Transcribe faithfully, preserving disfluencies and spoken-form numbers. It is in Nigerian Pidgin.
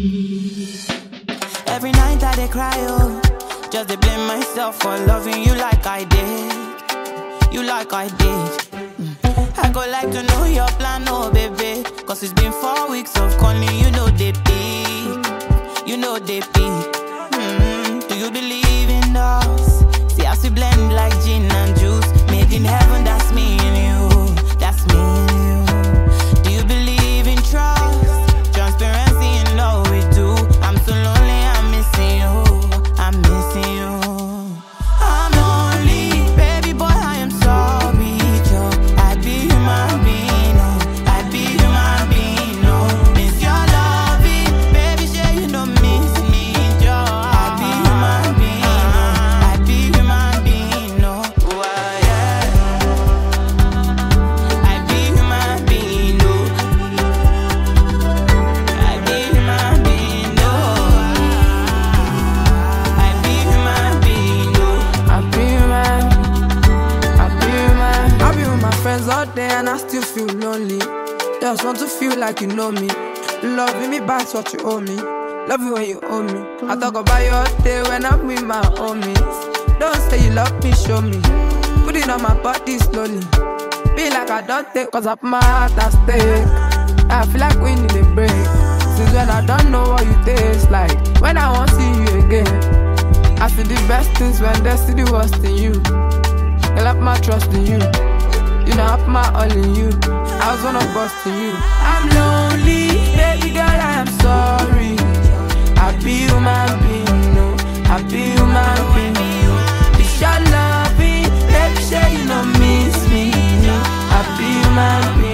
Every night I dey cry, oh, just dey blame myself for loving you like I did, you like I did. Mm. I go like to know your plan, oh baby, cause it's been four weeks of calling, you know they peak, you know they peak. Mm. Do you believe in us? See us we blend like gin and juice, made in heaven, that's me and you, that's me and you. Do you believe in trust, transparency and love we do? I'm so lonely, I'm missing you, I'm missing you. I'm lonely, baby boy, I am sorry, Joe. I be human being, oh, I be human being, oh. Miss your loving, baby, sure you don't miss me, Joe. I be human being, oh, I be human being, oh. Why, yeah. I be human being, oh. I be human being, oh. I be human being, oh. I be human, I be human. I be with my friends all day and I still feel lonely. Just want to feel like you know me. Loving me back's what you owe me. Love you when you owe me. I talk about your day when I'm with my homies. Don't say you love me, show me. Put it on my body slowly. Feel like I don't take, cause I put my heart at stake. I feel like we need a break. Since when I don't know what you taste like. When I won't see you again, I see the best things when they see the worst in you. Girl, I put my trust in you. You know I put my all in you. I was one of busting you. I'm lonely, baby girl, I am sorry. I be human being, no. I be human being. It's your loving, baby, sure you don't miss me. No. I be human being.